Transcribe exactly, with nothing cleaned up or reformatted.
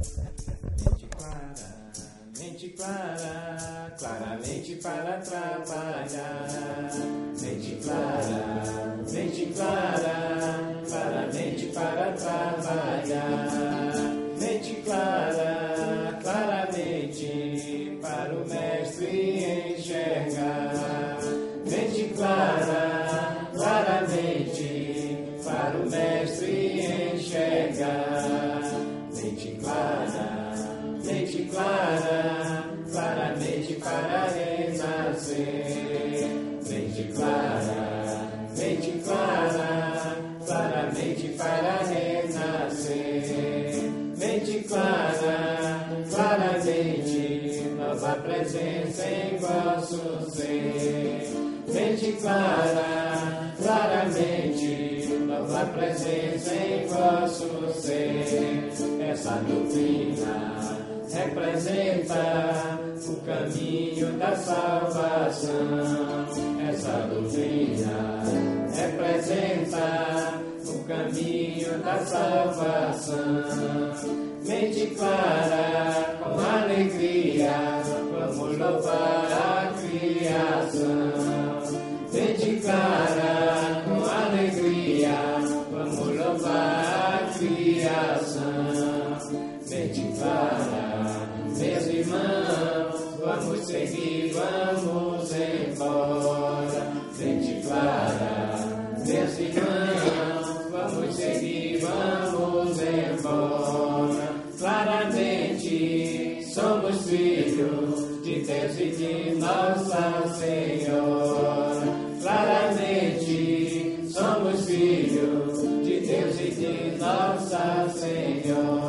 Mente clara, mente clara, claramente para trabalhar. Mente clara, mente clara, claramente para trabalhar. Mente clara, claramente para o mestre enxergar. Mente clara, claramente para o mestre enxergar. Mente clara, mente clara, claramente para renascer. Mente clara, mente clara, claramente para renascer. Mente clara, claramente, nova presença em vosso ser. Mente clara, claramente, nova presença em vosso ser. Essa doutrina representa o caminho da salvação. Essa doutrina representa o caminho da salvação. Mente clara, com alegria, vamos louvar a criação. Mente clara, com alegria, vamos louvar a criação. Mente clara, meus irmãos, vamos seguir, vamos embora. Mente clara, meus irmãos, vamos seguir, vamos embora. Claramente somos filhos de Deus e de Nossa Senhora. Claramente somos filhos de Deus e de Nossa Senhora.